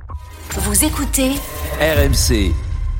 Vous écoutez RMC.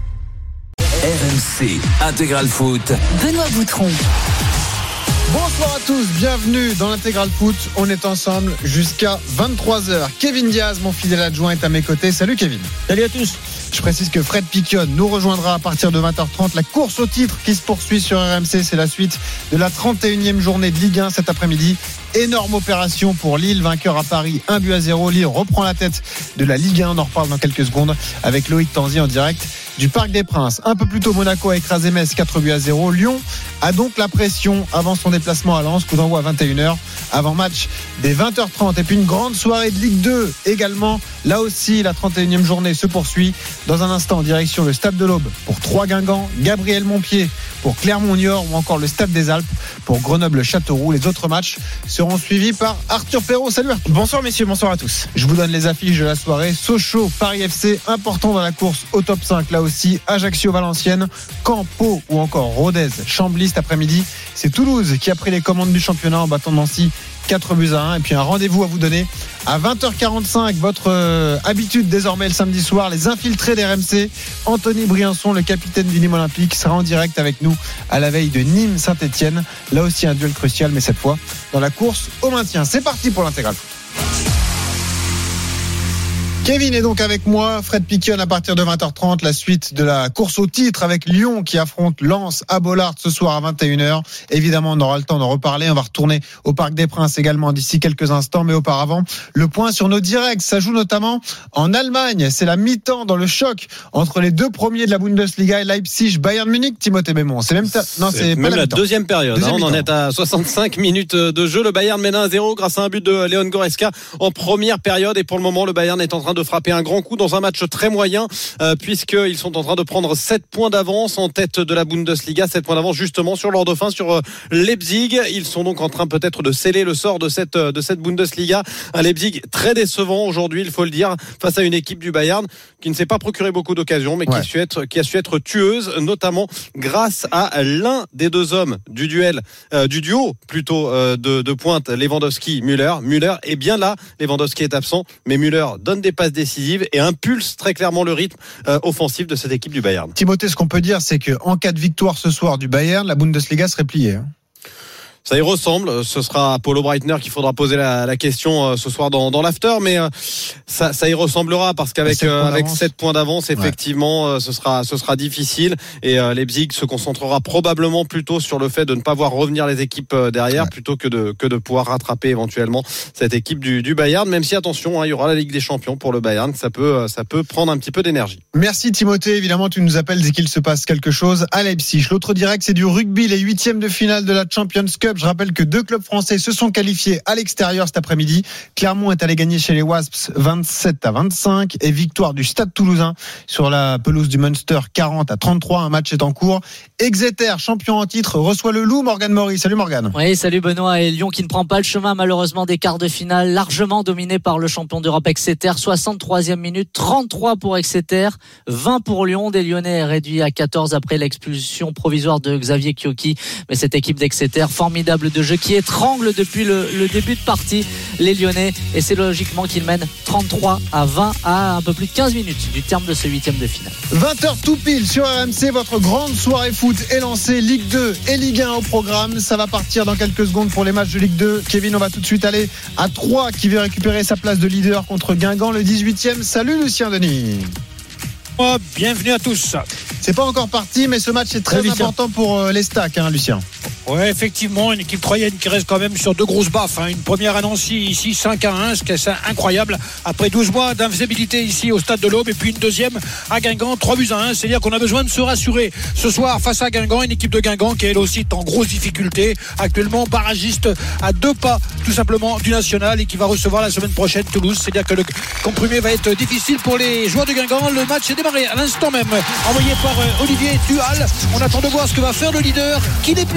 RMC Intégral Foot. Benoît Boutron. Bonsoir à tous, bienvenue dans l'Intégral Foot. On est ensemble jusqu'à 23h. Kevin Diaz, mon fidèle adjoint, est à mes côtés. Salut Kevin. Salut à tous. Je précise que Fred Piquion nous rejoindra à partir de 20h30. La course au titre qui se poursuit sur RMC, c'est la suite de la 31e journée de Ligue 1 cet après-midi. Énorme opération pour Lille, vainqueur à Paris, 1-0. Lille reprend la tête de la Ligue 1. On en reparle dans quelques secondes avec Loïc Tanzi en direct du Parc des Princes. Un peu plus tôt, Monaco a écrasé Metz 4-0. Lyon a donc la pression avant son déplacement à Lens. Coup d'envoi à 21h. Avant match dès 20h30. Et puis une grande soirée de Ligue 2 également. Là aussi, la 31e journée se poursuit. Dans un instant, en direction le Stade de l'Aube pour 3 Guingamp, Gabriel Montpied pour Clermont-Niort ou encore le Stade des Alpes pour Grenoble-Châteauroux. Les autres matchs seront suivis par Arthur Perrault. Salut Arthur. Bonsoir messieurs, bonsoir à tous. Je vous donne les affiches de la soirée. Sochaux, Paris FC, important dans la course au top 5. Là aussi, Ajaccio, Valenciennes, Caen, Pau ou encore Rodez, Chambly cet après-midi. C'est Toulouse qui a pris les commandes du championnat en battant Nancy 4-1. Et puis un rendez-vous à vous donner à 20h45, votre habitude désormais le samedi soir, les infiltrés d'RMC. Anthony Briançon, le capitaine du Nîmes Olympique, sera en direct avec nous à la veille de Nîmes-Saint-Etienne. Là aussi un duel crucial, mais cette fois dans la course au maintien. C'est parti pour l'intégral. Kevin est donc avec moi, Fred Piquion à partir de 20h30, la suite de la course au titre avec Lyon qui affronte Lens à Bollaert ce soir à 21h. Évidemment, on aura le temps d'en reparler. On va retourner au Parc des Princes également d'ici quelques instants. Mais auparavant, le point sur nos directs. Ça joue notamment en Allemagne. C'est la mi-temps dans le choc entre les deux premiers de la Bundesliga et Leipzig, Bayern Munich, Timothée Mémon. C'est même la deuxième période. On en est à 65 minutes de jeu. Le Bayern mène 1-0 grâce à un but de Leon Goretzka en première période. Et pour le moment, le Bayern est en train de frapper un grand coup dans un match très moyen puisqu'ils sont en train de prendre 7 points d'avance en tête de la Bundesliga, 7 points d'avance justement sur leur dauphin, sur Leipzig. Ils sont donc en train peut-être de sceller le sort de cette Bundesliga. Un Leipzig très décevant aujourd'hui, il faut le dire, face à une équipe du Bayern qui ne s'est pas procuré beaucoup d'occasions mais qui a su être tueuse, notamment grâce à l'un des deux hommes du duo plutôt de pointe, Lewandowski-Müller. Müller est bien là, Lewandowski est absent, mais Müller donne des passes décisives et impulse très clairement le rythme offensif de cette équipe du Bayern. Timothée, ce qu'on peut dire, c'est qu'en cas de victoire ce soir du Bayern, la Bundesliga serait pliée. Ça y ressemble, ce sera à Paulo Breitner qu'il faudra poser la question ce soir dans l'after, mais ça y ressemblera parce qu'avec 7 points d'avance, effectivement, ce sera difficile et Leipzig se concentrera probablement plutôt sur le fait de ne pas voir revenir les équipes derrière plutôt que de pouvoir rattraper éventuellement cette équipe du Bayern, même si attention, il y aura la Ligue des Champions pour le Bayern, ça peut prendre un petit peu d'énergie. Merci Timothée, évidemment tu nous appelles dès qu'il se passe quelque chose à Leipzig. L'autre direct, c'est du rugby, les 8e de finale de la Champions Cup. Je rappelle que 2 clubs français se sont qualifiés à l'extérieur cet après-midi. Clermont est allé gagner chez les Wasps 27-25 et victoire du Stade Toulousain sur la pelouse du Munster 40-33. Un match est en cours. Exeter, champion en titre, reçoit le Loup. Morgane Maury. Salut Morgane. Oui, salut Benoît. Et Lyon qui ne prend pas le chemin malheureusement des quarts de finale, largement dominé par le champion d'Europe Exeter. 63e minute, 33 pour Exeter, 20 pour Lyon. Des Lyonnais réduits à 14 après l'expulsion provisoire de Xavier Chiocchi. Mais cette équipe d'Exeter, formidable de jeu qui étrangle depuis le début de partie les Lyonnais, et c'est logiquement qu'ils mènent 33-20 à un peu plus de 15 minutes du terme de ce 8e de finale. 20h tout pile sur RMC, votre grande soirée foot est lancée. Ligue 2 et Ligue 1 au programme. Ça va partir dans quelques secondes pour les matchs de Ligue 2. Kevin, on va tout de suite aller à Troyes qui veut récupérer sa place de leader contre Guingamp, le 18e. Salut Lucien Denis. Bienvenue à tous. C'est pas encore parti, mais ce match est très important pour les Stacks, Lucien. Ouais, effectivement, une équipe troyenne qui reste quand même sur 2 grosses baffes. Une première à Nancy, ici 5-1, ce qui est incroyable. Après 12 mois d'invisibilité ici au Stade de l'Aube, et puis une deuxième à Guingamp, 3-1. C'est-à-dire qu'on a besoin de se rassurer ce soir face à Guingamp, une équipe de Guingamp qui elle aussi est en grosse difficulté. Actuellement barragiste à 2 pas tout simplement du national et qui va recevoir la semaine prochaine Toulouse. C'est-à-dire que le comprimé va être difficile pour les joueurs de Guingamp. Le match est démarré à l'instant même, envoyé par Olivier Duhal. On attend de voir ce que va faire le leader, qui n'est plus leader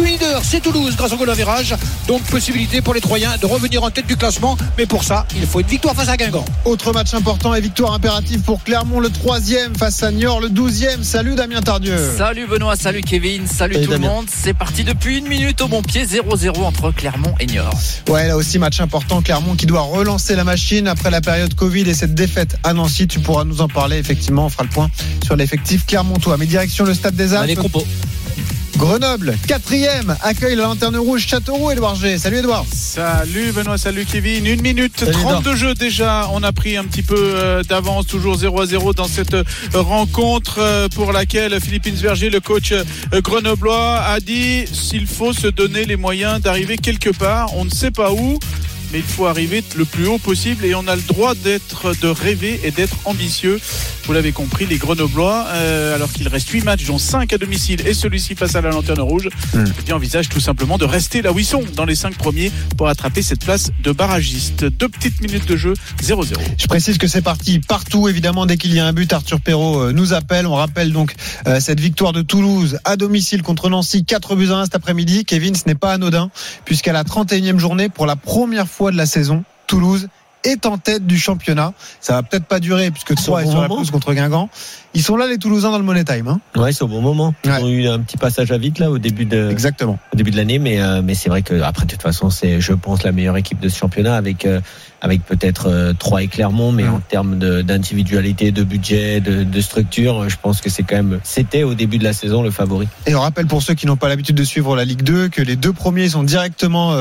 c'est Toulouse grâce au goal average. Donc possibilité pour les Troyens de revenir en tête du classement. Mais pour ça, il faut une victoire face à Guingamp. Autre match important et victoire impérative pour Clermont, le 3e face à Niort, le 12e. Salut Damien Tardieu. Salut Benoît, salut Kevin, salut tout Damien. le monde. C'est parti depuis 1 minute au bon pied, 0-0 entre Clermont et Niort. Ouais, là aussi match important, Clermont qui doit relancer la machine après la période Covid et cette défaite à Nancy. Tu pourras nous en parler, effectivement, on fera le point sur l'effectif clermontois. Mais direction le Stade des Alpes. Les compos. Grenoble, 4e, accueille la Lanterne Rouge Châteauroux, Édouard G. Salut Édouard. Salut Benoît, salut Kevin. 1 minute Salut 30 de jeu déjà. On a pris un petit peu d'avance, toujours 0-0 dans cette rencontre pour laquelle Philippe Insberger, le coach grenoblois, a dit s'il faut se donner les moyens d'arriver quelque part, on ne sait pas où, mais il faut arriver le plus haut possible et on a le droit de rêver et d'être ambitieux. Vous l'avez compris, les Grenoblois, alors qu'il reste 8 matchs, dont 5 à domicile et celui-ci face à la Lanterne Rouge, envisagent tout simplement de rester là où ils sont, dans les 5 premiers, pour attraper cette place de barragiste. 2 petites minutes de jeu, 0-0. Je précise que c'est parti partout, évidemment, dès qu'il y a un but, Arthur Perrault nous appelle. On rappelle donc cette victoire de Toulouse à domicile contre Nancy, 4-1 cet après-midi. Kevin, ce n'est pas anodin, puisqu'à la 31e journée, pour la première fois de la saison, Toulouse est en tête du championnat. Ça va peut-être pas durer puisque 3 est sur la pelouse contre Guingamp. Ils sont là les Toulousains dans le Money Time. Hein. Ouais, c'est au bon moment. Ils ont eu un petit passage à vide là au début de l'année, mais c'est vrai que après de toute façon c'est, je pense, la meilleure équipe de ce championnat avec peut-être Troyes et Clermont, mais en termes d'individualité, de budget, de structure, je pense que c'était au début de la saison le favori. Et on rappelle pour ceux qui n'ont pas l'habitude de suivre la Ligue 2 que les 2 premiers sont directement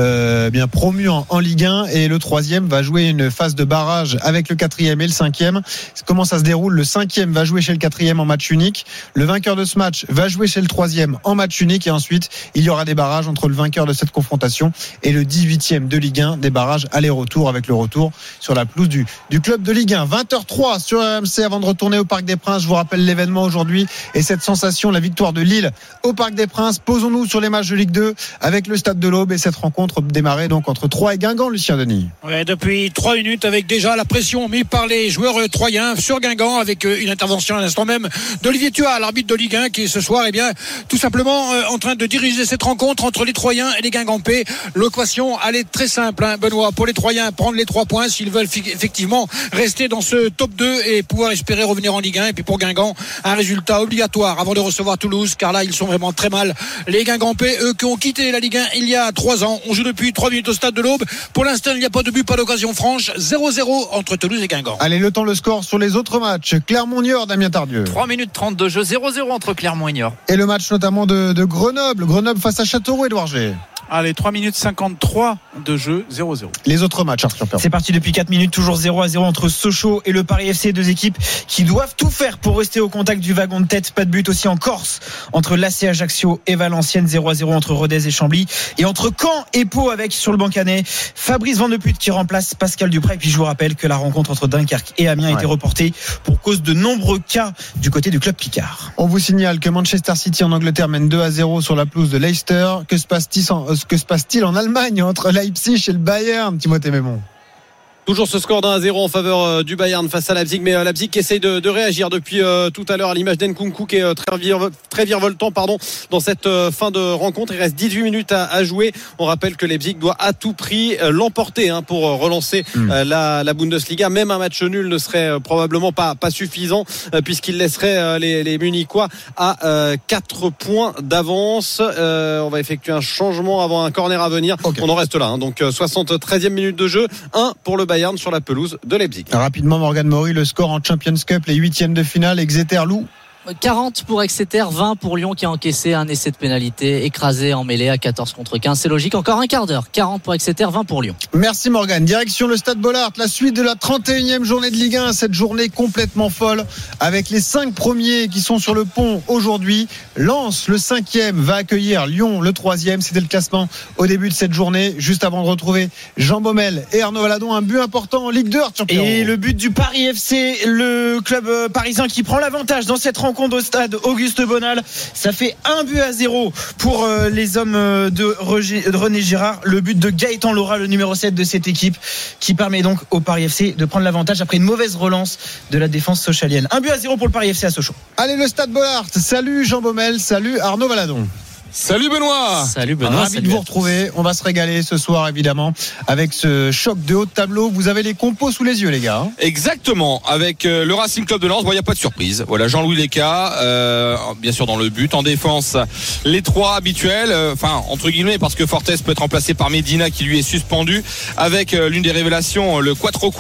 bien promus en Ligue 1 et le 3e va jouer une phase de barrage avec le 4e et le 5e. Comment ça se déroule? Le 5e va jouer chez le 4e en match unique. Le vainqueur de ce match va jouer chez le 3e en match unique et ensuite il y aura des barrages entre le vainqueur de cette confrontation et le 18e de Ligue 1, des barrages aller-retour avec le retour sur la pelouse du club de Ligue 1. 20h03 sur RMC avant de retourner au Parc des Princes. Je vous rappelle l'événement aujourd'hui et cette sensation, la victoire de Lille au Parc des Princes. Posons-nous sur les matchs de Ligue 2 avec le Stade de l'Aube et cette rencontre démarrée donc entre Troyes et Guingamp, Lucien Denis. Ouais, depuis 3 minutes avec déjà la pression mise par les joueurs troyens sur Guingamp avec une intervention à l'instant même d'Olivier Thuat, l'arbitre de Ligue 1 qui est ce soir tout simplement en train de diriger cette rencontre entre les Troyens et les Guingampais. L'équation elle est très simple, Benoît, pour les Troyens prendre les 3 points s'ils veulent effectivement rester dans ce top 2 et pouvoir espérer revenir en Ligue 1. Et puis pour Guingamp, un résultat obligatoire avant de recevoir Toulouse, car là ils sont vraiment très mal. Les Guingampais, eux qui ont quitté la Ligue 1 il y a 3 ans, on joue depuis 3 minutes au Stade de l'Aube. Pour l'instant il n'y a pas de but, pas d'occasion franche. 0-0 entre Toulouse et Guingamp. Allez, le temps, le score sur les autres matchs. Clermont-Niort, Damien Tardieu. 3 minutes 30 de jeu, 0-0 entre Clermont et Niort. Et le match notamment de Grenoble face à Châteauroux, Édouard G. Allez, 3 minutes 53 de jeu, 0-0. Les autres matchs, Arthur Perrault. C'est parti depuis 4 minutes, toujours 0-0 entre Sochaux et le Paris FC, 2 équipes qui doivent tout faire pour rester au contact du wagon de tête. Pas de but aussi en Corse entre l'AC Ajaccio et Valenciennes, 0-0 entre Rodez et Chambly, et entre Caen et Pau avec sur le banc canet Fabrice Van de Putte qui remplace Pascal Duprat. Et puis je vous rappelle que la rencontre entre Dunkerque et Amiens a été reportée pour cause de nombreux cas du côté du club Picard. On vous signale que Manchester City en Angleterre mène 2-0 sur la pelouse de Leicester. Que se passe-t-il en Allemagne entre Leipzig et le Bayern, Timothée Mémon? Toujours ce score d'1-0 en faveur du Bayern face à Leipzig, mais Leipzig qui essaye de réagir depuis tout à l'heure à l'image d'Nkunku qui est très virevoltant dans cette fin de rencontre. Il reste 18 minutes à jouer. On rappelle que Leipzig doit à tout prix l'emporter pour relancer la Bundesliga. Même un match nul ne serait probablement pas suffisant puisqu'il laisserait les Munichois à 4 points d'avance. On va effectuer un changement avant un corner à venir. Okay. On en reste là. Donc 73e minute de jeu. 1 pour le Bayern sur la pelouse de Leipzig. Rapidement, Morgan Maury, le score en Champions Cup, les 8e de finale, Exeter-Loup. 40 pour Exeter, 20 pour Lyon qui a encaissé un essai de pénalité, écrasé en mêlée à 14 contre 15. C'est logique, encore un quart d'heure. 40 pour Exeter, 20 pour Lyon. Merci Morgan. Direction le Stade Bollaert, la suite de la 31e journée de Ligue 1. Cette journée complètement folle avec les 5 premiers qui sont sur le pont aujourd'hui. Lens, le 5e, va accueillir Lyon, le 3e. C'était le classement au début de cette journée. Juste avant de retrouver Jean Baumel et Arnaud Valadon, un but important en Ligue 2. Et le but du Paris FC, le club parisien qui prend l'avantage dans cette rencontre au stade Auguste Bonal. Ça fait 1-0 pour les hommes de René Girard. Le but de Gaëtan Laura, le numéro 7 de cette équipe, qui permet donc au Paris FC de prendre l'avantage après une mauvaise relance de la défense sochalienne. 1-0 pour le Paris FC à Sochaux. Allez, le Stade Bollaert. Salut Jean Baumel, salut Arnaud Valadon. Salut Benoît. Salut Benoît. Ravi de vous retrouver. On va se régaler ce soir évidemment avec ce choc de haut de tableau. Vous avez les compos sous les yeux les gars. Exactement. Avec le Racing Club de Lens, il n'y a pas de surprise. Voilà, Jean-Louis Léca, bien sûr dans le but. En défense, les trois habituels. Enfin, entre guillemets, parce que Fortes peut être remplacé par Medina qui lui est suspendu. Avec l'une des révélations, le Quattro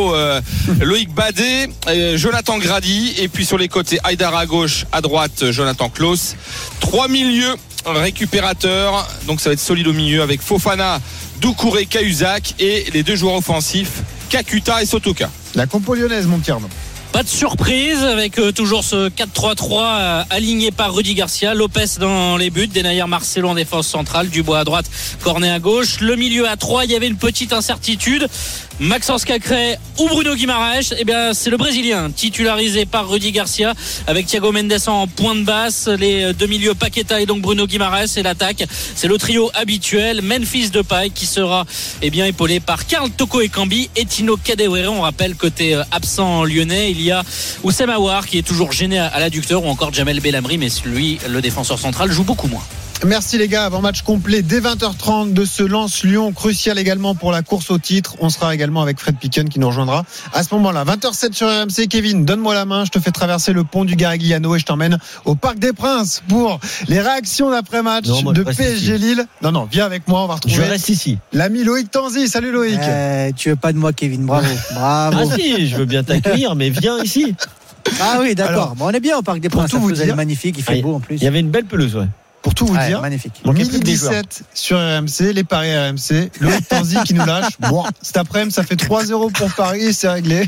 Loïc Badet, Jonathan Grady. Et puis sur les côtés, Haïdar à gauche, à droite, Jonathan Klaus. 3 milieux récupérateur, donc ça va être solide au milieu avec Fofana, Doucouré, Cahuzac et les deux joueurs offensifs Kakuta et Sotoka. La compo lyonnaise, mon petit Arnaud. Pas de surprise avec toujours ce 4-3-3 aligné par Rudy Garcia, Lopez dans les buts, Denayer Marcelo en défense centrale, Dubois à droite, Cornet à gauche, le milieu à 3, il y avait une petite incertitude. Maxence Cacré ou Bruno Guimaraes, eh bien c'est le Brésilien titularisé par Rudy Garcia avec Thiago Mendes en pointe basse, les deux milieux Paqueta et donc Bruno Guimaraes, et l'attaque c'est le trio habituel, Memphis Depay qui sera épaulé par Karl Toko Ekambi et Tino Kadewere. On rappelle côté absent lyonnais, il y a Oussem Aouar qui est toujours gêné à l'adducteur ou encore Jamel Belhamri, mais lui le défenseur central joue beaucoup moins. Merci les gars, avant match complet dès 20h30 de ce Lens-Lyon, crucial également pour la course au titre. On sera également avec Fred Piquen qui nous rejoindra à ce moment-là. 20h07 sur RMC. Kevin, donne-moi la main, je te fais traverser le pont du Garigliano et je t'emmène au Parc des Princes pour les réactions d'après-match de PSG Lille. Non, viens avec moi, on va retrouver. Je reste ici. L'ami Loïc Tanzi. Salut Loïc. Tu veux pas de moi Kevin, bravo. Ah si, je veux bien t'accueillir, mais viens ici. Ah oui, d'accord. On est bien au Parc des Princes, vous est magnifique, il fait beau en plus. Il y avait une belle pelouse, ouais. Pour tout vous dire, magnifique. 1017 sur RMC, les paris RMC, Loïc Tanzi qui nous lâche. Bon, cet après-midi, ça fait 3-0 pour Paris, c'est réglé.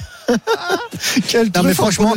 Quel non mais franchement,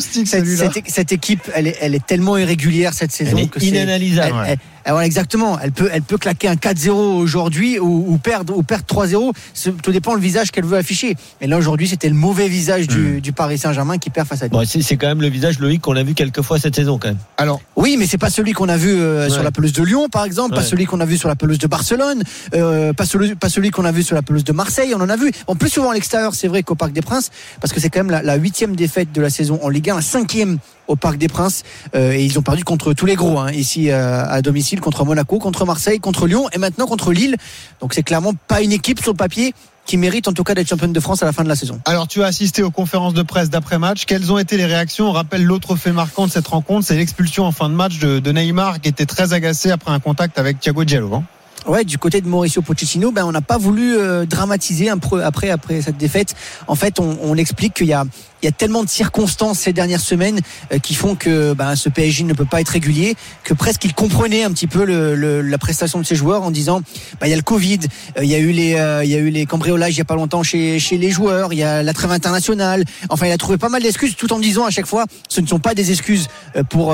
cette équipe, elle est tellement irrégulière cette saison que c'est inanalysable. Voilà, exactement. Elle peut claquer un 4-0 aujourd'hui ou perdre 3-0. Tout dépend le visage qu'elle veut afficher. Et là aujourd'hui, c'était le mauvais visage du Paris Saint-Germain qui perd face à lui. Bon, c'est quand même le visage Loïc qu'on a vu quelques fois cette saison quand même. Alors oui, mais c'est pas celui qu'on a vu sur la pelouse de Lyon par exemple, pas celui qu'on a vu sur la pelouse de Barcelone, pas celui qu'on a vu sur la pelouse de Marseille. On en a vu plus souvent à l'extérieur, c'est vrai, qu'au Parc des Princes, parce que c'est quand même la 8e défaite de la saison en Ligue 1, la 5e au Parc des Princes, et ils ont perdu contre tous les gros ici à domicile, contre Monaco, contre Marseille, contre Lyon et maintenant contre Lille. Donc c'est clairement pas une équipe sur le papier qui mérite en tout cas d'être championne de France à la fin de la saison. Alors tu as assisté aux conférences de presse d'après-match. Quelles ont été les réactions? On rappelle l'autre fait marquant de cette rencontre, c'est l'expulsion en fin de match de Neymar qui était très agacé après un contact avec Thiago Diallo. Ouais, du côté de Mauricio Pochettino, on n'a pas voulu dramatiser après cette défaite. En fait, on explique qu'il y a tellement de circonstances ces dernières semaines qui font que ce PSG ne peut pas être régulier, que presque il comprenait un petit peu la prestation de ses joueurs en disant il y a le Covid, il y a eu les cambriolages il y a pas longtemps chez les joueurs, il y a la trêve internationale. Enfin, il a trouvé pas mal d'excuses tout en disant à chaque fois ce ne sont pas des excuses pour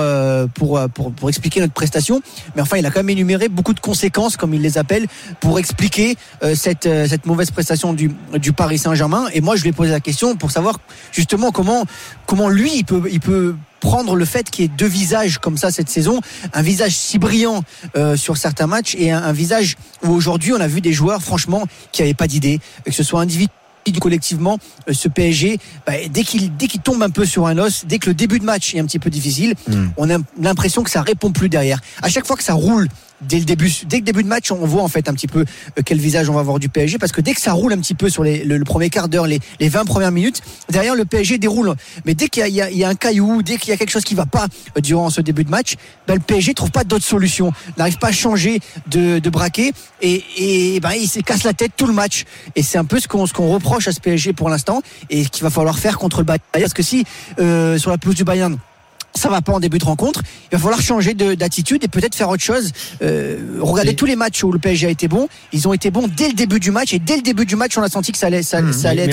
expliquer notre prestation, mais enfin il a quand même énuméré beaucoup de conséquences comme il les appelle pour expliquer cette mauvaise prestation du Paris Saint-Germain. Et moi je lui ai posé la question pour savoir justement comment lui il peut prendre le fait qu'il y ait deux visages comme ça cette saison, un visage si brillant sur certains matchs et un visage où aujourd'hui on a vu des joueurs franchement qui n'avaient pas d'idée, que ce soit individuellement collectivement, ce PSG dès qu'il tombe un peu sur un os, dès que le début de match est un petit peu difficile, on a l'impression que ça répond plus derrière. À chaque fois que ça roule dès le début de match, on voit en fait un petit peu quel visage on va voir du PSG, parce que dès que ça roule un petit peu sur le premier quart d'heure, les 20 premières minutes, derrière le PSG déroule. Mais dès qu'il y a un caillou, dès qu'il y a quelque chose qui va pas durant ce début de match, le PSG trouve pas d'autre solution, n'arrive pas à changer de braquet et il se casse la tête tout le match. Et c'est un peu ce qu'on reproche à ce PSG pour l'instant et qu'il va falloir faire contre le Bayern, parce que si sur la pelouse du Bayern ça va pas en début de rencontre, il va falloir changer d'attitude et peut-être faire autre chose. Regardez tous les matchs où le PSG a été bon, ils ont été bons dès le début du match, et dès le début du match on a senti que ça allait être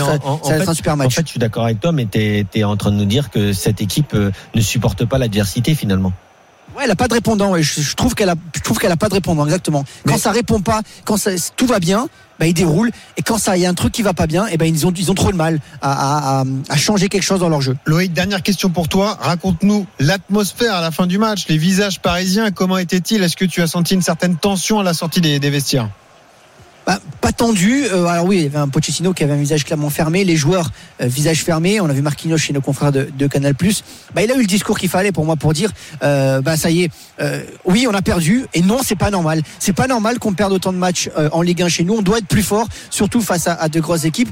un super match. En fait je suis d'accord avec toi, mais t'es en train de nous dire que cette équipe ne supporte pas l'adversité finalement. Ouais, elle a pas de répondant. Ouais. Je trouve qu'elle a pas de répondant, exactement. Quand ça répond pas, quand tout va bien, ils déroulent. Et quand il y a un truc qui va pas bien, ils ont trop de mal à changer quelque chose dans leur jeu. Loïc, dernière question pour toi. Raconte-nous l'atmosphère à la fin du match, les visages parisiens. Comment étaient-ils? Est-ce que tu as senti une certaine tension à la sortie des vestiaires? pas tendu. Alors oui, il y avait un Pochettino qui avait un visage clairement fermé, les joueurs visage fermé. On a vu Marquinhos chez nos confrères de Canal+. Il a eu le discours qu'il fallait pour moi pour dire ça y est, oui, on a perdu et non, c'est pas normal. C'est pas normal qu'on perde autant de matchs en Ligue 1 chez nous. On doit être plus fort, surtout face à de grosses équipes.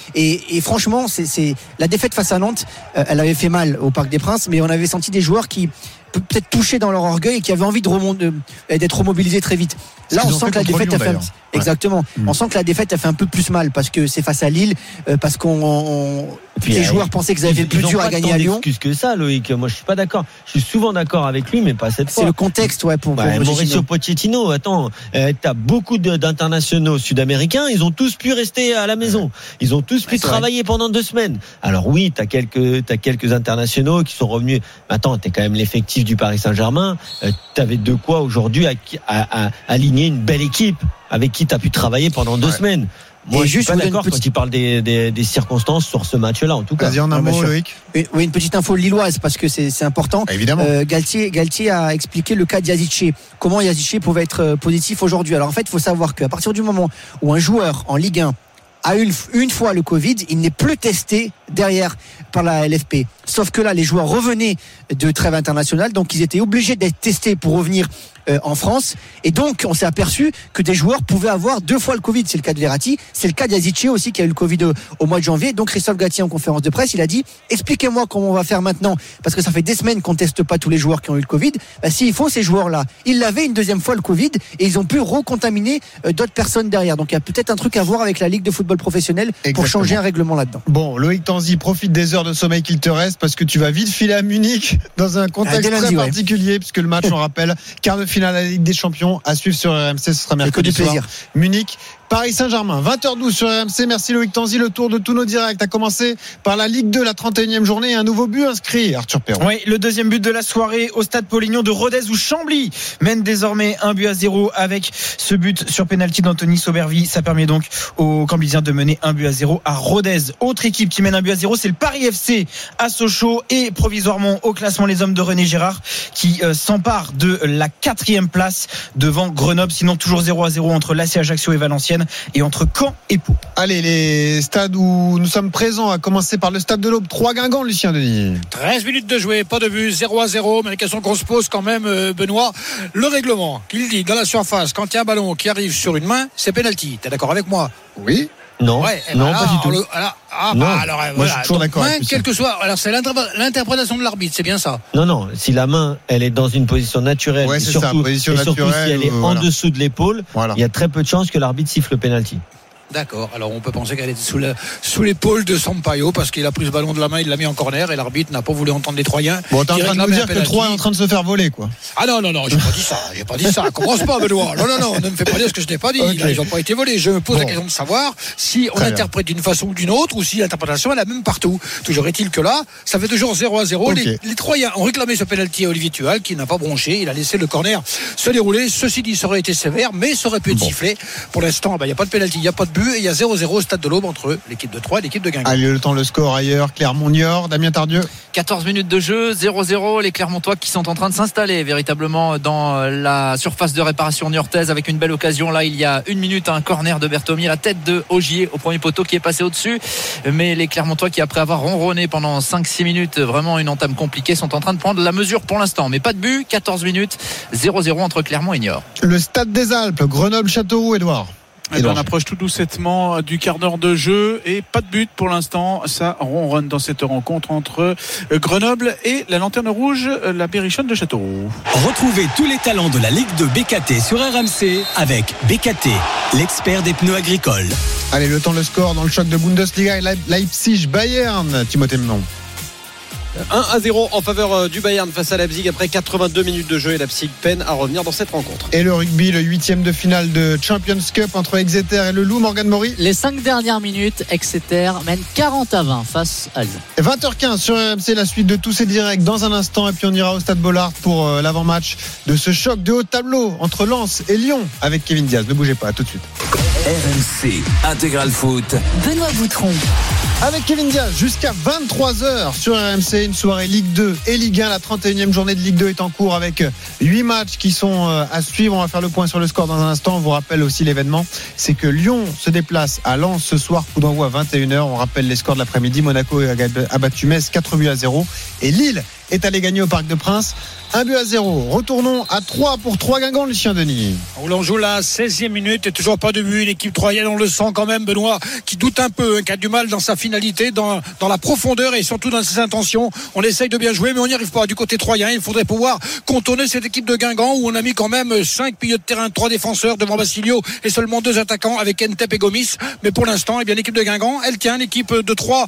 Et franchement, c'est la défaite face à Nantes, elle avait fait mal au Parc des Princes, mais on avait senti des joueurs qui peut-être touchés dans leur orgueil et qui avaient envie d'être remobilisés très vite. Là, on sent que la défaite a fait exactement. On sent que la défaite a fait un peu plus mal parce que c'est face à Lille, parce qu'on les joueurs pensaient qu'ils avaient plus dur à gagner à Lyon. Excuse que ça, Loïc. Moi, je suis pas d'accord. Je suis souvent d'accord avec lui, mais pas cette fois. C'est le contexte, pour Mauricio Pochettino. Attends, t'as beaucoup d'internationaux sud-américains. Ils ont tous pu rester à la maison. Ils ont tous pu travailler pendant 2 semaines. Alors oui, t'as quelques internationaux qui sont revenus. Attends, t'es quand même l'effectif du Paris Saint-Germain. T'avais de quoi aujourd'hui à aligner une belle équipe avec qui t'as pu travailler pendant 2 semaines. Moi, je suis pas d'accord quand il parle des circonstances sur ce match-là, en tout cas. Vas-y, en un mot, Loïc. Oui, une petite info lilloise, parce que c'est important. Évidemment. Galtier a expliqué le cas d'Yazice. Comment Yazice pouvait être positif aujourd'hui. Alors, en fait, il faut savoir qu'à partir du moment où un joueur en Ligue 1 a une fois le Covid, il n'est plus testé derrière par la LFP. Sauf que là, les joueurs revenaient de trêve internationale, donc ils étaient obligés d'être testés pour revenir en France. Et donc, on s'est aperçu que des joueurs pouvaient avoir 2 fois le Covid. C'est le cas de Verratti, c'est le cas d'Yazice aussi qui a eu le Covid au mois de janvier. Donc, Christophe Galtier en conférence de presse, il a dit expliquez-moi comment on va faire maintenant, parce que ça fait des semaines qu'on teste pas tous les joueurs qui ont eu le Covid. S'il faut, ces joueurs-là, ils l'avaient une 2e fois le Covid et ils ont pu recontaminer d'autres personnes derrière. Donc, il y a peut-être un truc à voir avec la Ligue de football professionnel pour changer un règlement là-dedans. Bon, Loïc Tanzi, profite des heures de sommeil qu'il te reste parce que tu vas vite filer à Munich dans un contexte très particulier, puisque le match, on rappelle, quart de finale à la Ligue des Champions à suivre sur RMC, ce sera mercredi soir. Munich, Paris Saint-Germain, 20h12 sur RMC. Merci Loïc Tanzi. Le tour de tous nos directs a commencé par la Ligue 2, la 31e journée, et un nouveau but inscrit, Arthur Perrault. Oui, le 2e but de la soirée au stade Paulignon de Rodez, où Chambly mène désormais 1-0 avec ce but sur pénalty d'Anthony Saubervi. Ça permet donc aux Cambysiens de mener 1-0 à Rodez. Autre équipe qui mène 1-0, c'est le Paris FC à Sochaux, et provisoirement au classement les hommes de René Girard qui s'emparent de la 4e place devant Grenoble. Sinon toujours 0-0 entre l'AC Ajaccio et Valenciennes, et entre Caen et Pau. Allez, les stades où nous sommes présents, à commencer par le stade de l'Aube, 3 Guingamp, Lucien Denis. 13 minutes de jouer, pas de but, 0-0. Mais la question qu'on se pose quand même, Benoît, le règlement qu'il dit dans la surface, quand il y a un ballon qui arrive sur une main, c'est penalty. T'es d'accord avec moi? Oui. Non, non, pas du tout. Moi, je suis toujours d'accord. Quel que soit, alors c'est l'interprétation de l'arbitre, c'est bien ça. Non, si la main, elle est dans une position naturelle, et surtout si elle est en dessous de l'épaule, il y a très peu de chances que l'arbitre siffle le penalty. D'accord, alors on peut penser qu'elle était sous l'épaule de Sampaio parce qu'il a pris ce ballon de la main, il l'a mis en corner et l'arbitre n'a pas voulu entendre les Troyens. Bon, t'es en train de nous dire que 3 est en train de se faire voler, quoi. Ah non, j'ai pas dit ça, commence pas, Benoît. Non, ne me fais pas dire ce que je n'ai pas dit. Okay. Ils n'ont pas été volés. Je me pose la question de savoir si on interprète d'une façon ou d'une autre ou si l'interprétation est la même partout. Toujours est-il que là, ça fait toujours 0-0. Okay. Les Troyens ont réclamé ce penalty à Olivier Thual qui n'a pas bronché. Il a laissé le corner se dérouler. Ceci dit, ça aurait été sévère, mais ça aurait pu être sifflé. Pour l'instant, il n'y a pas de penalty, il n'y a pas de but et il y a 0-0 au stade de l'Aube entre l'équipe de Troyes et l'équipe de Guingamp. Allez, le temps, le score ailleurs. Clermont-Niort, Damien Tardieu. 14 minutes de jeu, 0-0. Les Clermontois qui sont en train de s'installer véritablement dans la surface de réparation niortaise avec une belle occasion. Là, il y a 1 minute, un corner de Berthommy, la tête de Ogier au premier poteau qui est passé au-dessus. Mais les Clermontois qui, après avoir ronronné pendant 5-6 minutes, vraiment une entame compliquée, sont en train de prendre la mesure pour l'instant. Mais pas de but, 14 minutes, 0-0 entre Clermont et Niort. Le stade des Alpes, Grenoble-Châteauroux, Édouard. On approche tout doucement du quart d'heure de jeu et pas de but pour l'instant. Ça ronronne dans cette rencontre entre Grenoble et la Lanterne Rouge, la Berrichonne de Châteauroux. Retrouvez tous les talents de la Ligue de BKT sur RMC avec BKT, l'expert des pneus agricoles. Allez, le temps, le score dans le choc de Bundesliga et Leipzig-Bayern, Timothée Menon. 1-0 en faveur du Bayern face à Leipzig après 82 minutes de jeu, et Leipzig peine à revenir dans cette rencontre. Et le rugby, le 8e de finale de Champions Cup entre Exeter et le Loup, Morgan Maury. Les 5 dernières minutes, Exeter mène 40-20 face à Lyon. 20h15 sur RMC, la suite de tous ces directs dans un instant, et puis on ira au Stade Bollaert pour l'avant-match de ce choc de haut tableau entre Lens et Lyon avec Kevin Diaz. Ne bougez pas, à tout de suite. RMC Intégral Foot. Benoît Boutron. Avec Kevin Diaz jusqu'à 23h sur RMC, une soirée Ligue 2 et Ligue 1. La 31e journée de Ligue 2 est en cours avec 8 matchs qui sont à suivre. On va faire le point sur le score dans un instant. On vous rappelle aussi l'événement, c'est que Lyon se déplace à Lens ce soir, coup d'envoi à 21h. On rappelle les scores de l'après-midi. Monaco a battu Metz 4-0 et Lille est allé gagner au Parc des Princes 1-0. Retournons à 3 pour 3 Guingamp, Lucien Denis. On joue la 16e minute et toujours pas de but. Une équipe troyenne, on le sent quand même, Benoît, qui doute un peu, qui a du mal dans sa finalité, dans la profondeur et surtout dans ses intentions. On essaye de bien jouer, mais on n'y arrive pas. Du côté troyen, il faudrait pouvoir contourner cette équipe de Guingamp où on a mis quand même 5 milieux de terrain, 3 défenseurs devant Basilio et seulement 2 attaquants avec Ntep et Gomis. Mais pour l'instant, l'équipe de Guingamp, elle tient, l'équipe de 3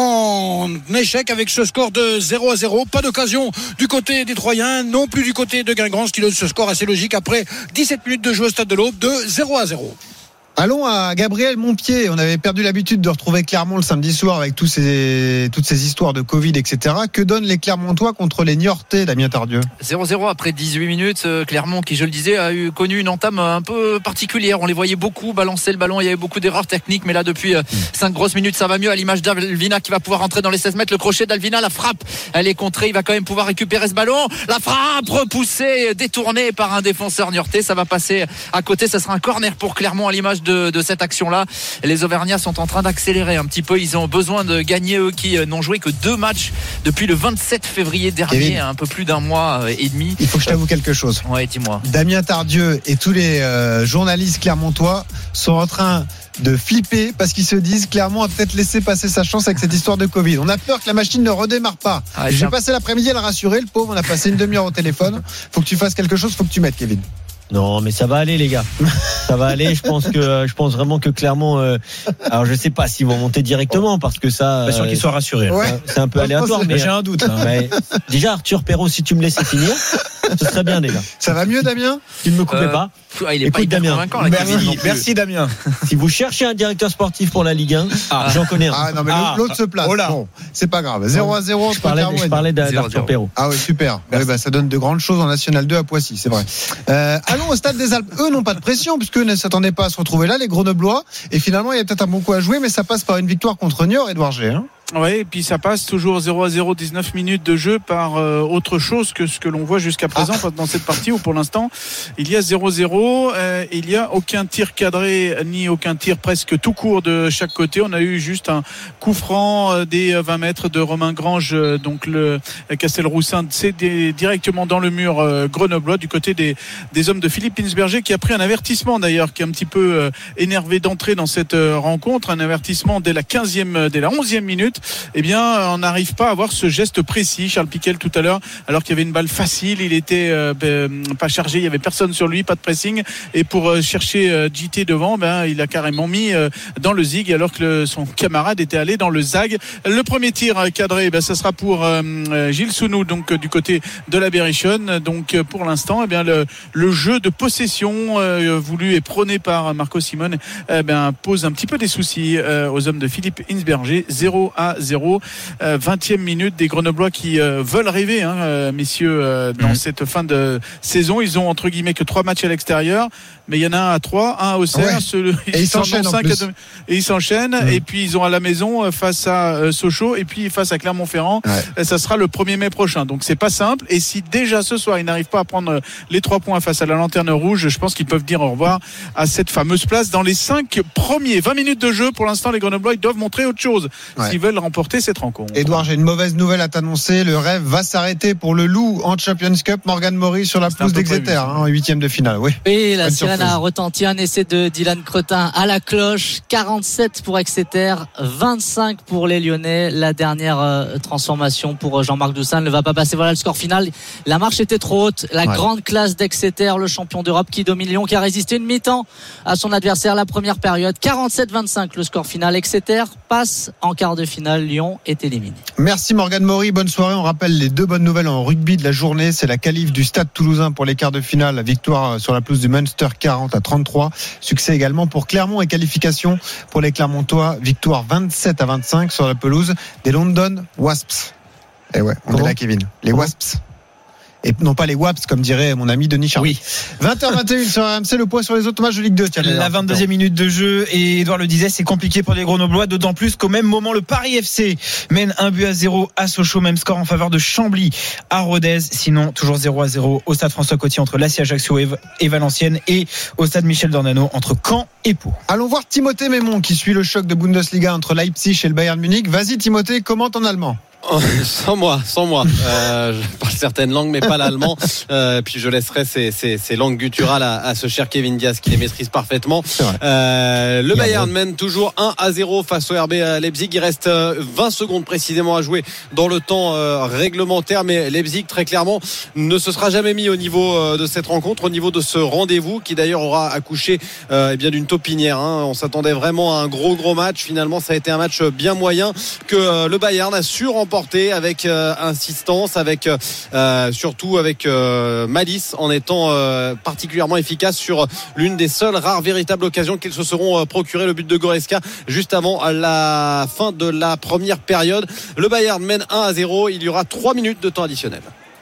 en échec avec ce score de 0-0. Pas d'occasion du côté des Troyens, non plus du côté de Guingamp, ce qui donne ce score assez logique après 17 minutes de jeu au Stade de l'Aube de 0-0. Allons à Gabriel Montpied. On avait perdu l'habitude de retrouver Clermont le samedi soir avec toutes ces histoires de Covid, etc. Que donnent les Clermontois contre les Niortais, Damien Tardieu? 0-0 après 18 minutes. Clermont, qui, je le disais, a connu une entame un peu particulière. On les voyait beaucoup balancer le ballon. Il y avait beaucoup d'erreurs techniques. Mais là, depuis 5 grosses minutes, ça va mieux. À l'image d'Alvina qui va pouvoir rentrer dans les 16 mètres. Le crochet d'Alvina, la frappe, elle est contrée. Il va quand même pouvoir récupérer ce ballon. La frappe repoussée, détournée par un défenseur niortais. Ça va passer à côté. Ça sera un corner pour Clermont à l'image de cette action-là. Les Auvergnats sont en train d'accélérer un petit peu. Ils ont besoin de gagner, eux qui n'ont joué que 2 matchs depuis le 27 février dernier, Kevin, un peu plus d'un mois et demi. Il faut que je t'avoue quelque chose. Ouais, dis-moi. Damien Tardieu et tous les journalistes clermontois sont en train de flipper parce qu'ils se disent Clermont a peut-être laissé passer sa chance avec cette histoire de Covid. On a peur que la machine ne redémarre pas. J'ai passé l'après-midi à le rassurer, le pauvre. On a passé une demi-heure au téléphone. Faut que tu fasses quelque chose, faut que tu m'aides, Kevin. Non, mais ça va aller, les gars. Ça va aller. Je pense vraiment que Clermont. Alors, je sais pas s'ils vont monter directement parce que ça. Pas sûr qu'ils soient rassurés. Ouais. C'est un peu aléatoire, mais j'ai un doute. Mais déjà, Arthur Perrault, si tu me laissais finir, ce serait bien, les gars. Ça va mieux, Damien? Tu ne me coupais pas. Il est Écoute, pas Damien. convaincant, là, Merci, Damien. Si vous cherchez un directeur sportif pour la Ligue 1, j'en connais un. Ah non, mais l'autre se place. Bon, c'est pas grave. 0-0. Je parlais d'Arthur Perrault. Ah oui, super. Oui, ça donne de grandes choses en National 2 à Poissy, c'est vrai. Allons au Stade des Alpes. Eux n'ont pas de pression puisqu'eux ne s'attendaient pas à se retrouver là, les Grenoblois. Et finalement, il y a peut-être un bon coup à jouer, mais ça passe par une victoire contre Niort, Édouard G. Hein. Oui, et puis ça passe toujours 0-0, 19 minutes de jeu par autre chose que ce que l'on voit jusqu'à présent dans cette partie où pour l'instant il y a 0-0, il n'y a aucun tir cadré ni aucun tir presque tout court de chaque côté. On a eu juste un coup franc des 20 mètres de Romain Grange, donc le Castelroussin, c'est directement dans le mur grenoblois du côté des hommes de Philippe Hinsberger, qui a pris un avertissement d'ailleurs, qui est un petit peu énervé d'entrer dans cette rencontre, un avertissement dès la 11e minute. Eh bien, on n'arrive pas à avoir ce geste précis. Charles Piquel tout à l'heure, alors qu'il y avait une balle facile, il était pas chargé, il y avait personne sur lui, pas de pressing, et pour chercher JT devant, il a carrément mis dans le zig, alors que son camarade était allé dans le zag. Le premier tir cadré, ça sera pour Gilles Sounou, donc du côté de la Berrichonne. Donc pour l'instant, le jeu de possession voulu et prôné par Marco Simone pose un petit peu des soucis aux hommes de Philippe Hinsberger. 0-0, 20e minute, des Grenoblois qui veulent rêver, messieurs, dans cette fin de saison. Ils ont entre guillemets que 3 matchs à l'extérieur, mais il y en a un à 3, un à Auxerre, et ils s'enchaînent 5 et ils s'enchaînent, et puis ils ont à la maison face à Sochaux et puis face à Clermont-Ferrand. Ça sera le 1er mai prochain, donc c'est pas simple. Et si déjà ce soir ils n'arrivent pas à prendre les 3 points face à la Lanterne Rouge, je pense qu'ils peuvent dire au revoir à cette fameuse place dans les 5 premiers. 20 minutes de jeu pour l'instant, les Grenoblois, ils doivent montrer autre chose s'ils veulent remporter cette rencontre. Édouard, j'ai une mauvaise nouvelle à t'annoncer. Le rêve va s'arrêter pour le Loup en Champions Cup. Morgan Maury sur la pelouse d'Exeter, en 8e de finale. Oui, la sirène a retenti. Un essai de Dylan Cretin à la cloche. 47 pour Exeter, 25 pour les Lyonnais. La dernière transformation pour Jean-Marc Doussin ne va pas passer. Voilà le score final. La marche était trop haute. La grande classe d'Exeter, le champion d'Europe qui domine Lyon, qui a résisté une mi-temps à son adversaire la première période. 47-25 le score final. Exeter passe en quart de finale. Lyon est éliminé. Merci Morgan Maury, bonne soirée. On rappelle les 2 bonnes nouvelles en rugby de la journée. C'est la qualif du Stade Toulousain pour les quarts de finale. La victoire sur la pelouse du Munster 40-33. Succès également pour Clermont et qualification pour les Clermontois. Victoire 27-25 sur la pelouse des London Wasps. Et ouais, on est là, Kevin. Les Wasps. et non pas les WAPS comme dirait mon ami Denis Charvet. 20h21 sur RMC, le point sur les autres matchs de Ligue 2. Tiens, la 22e minute de jeu, et Edouard le disait, c'est compliqué pour les Grenoblois, d'autant plus qu'au même moment le Paris FC mène 1-0 à Sochaux, même score en faveur de Chambly à Rodez. Sinon toujours 0-0 au stade François Cotier entre l'AC Ajaccio et Valenciennes, et au stade Michel Dornano entre Caen et Pau. Allons voir Timothée Mémon qui suit le choc de Bundesliga entre Leipzig et le Bayern Munich. Vas-y Timothée, commente en allemand. Sans moi. Je parle certaines langues, mais pas l'allemand. Puis je laisserai ces langues gutturales à ce cher Kevin Diaz qui les maîtrise parfaitement. Le Bayern mène toujours 1-0 face au RB Leipzig. Il reste 20 secondes précisément à jouer dans le temps réglementaire, mais Leipzig très clairement ne se sera jamais mis au niveau de cette rencontre, au niveau de ce rendez-vous qui d'ailleurs aura accouché d'une taupinière. On s'attendait vraiment à un gros match. Finalement, ça a été un match bien moyen que le Bayern a su remporter avec insistance, surtout avec malice, en étant particulièrement efficace sur l'une des seules rares véritables occasions qu'ils se seront procuré, le but de Goretzka juste avant la fin de la première période. Le Bayern mène 1-0, il y aura 3 minutes de temps additionnel.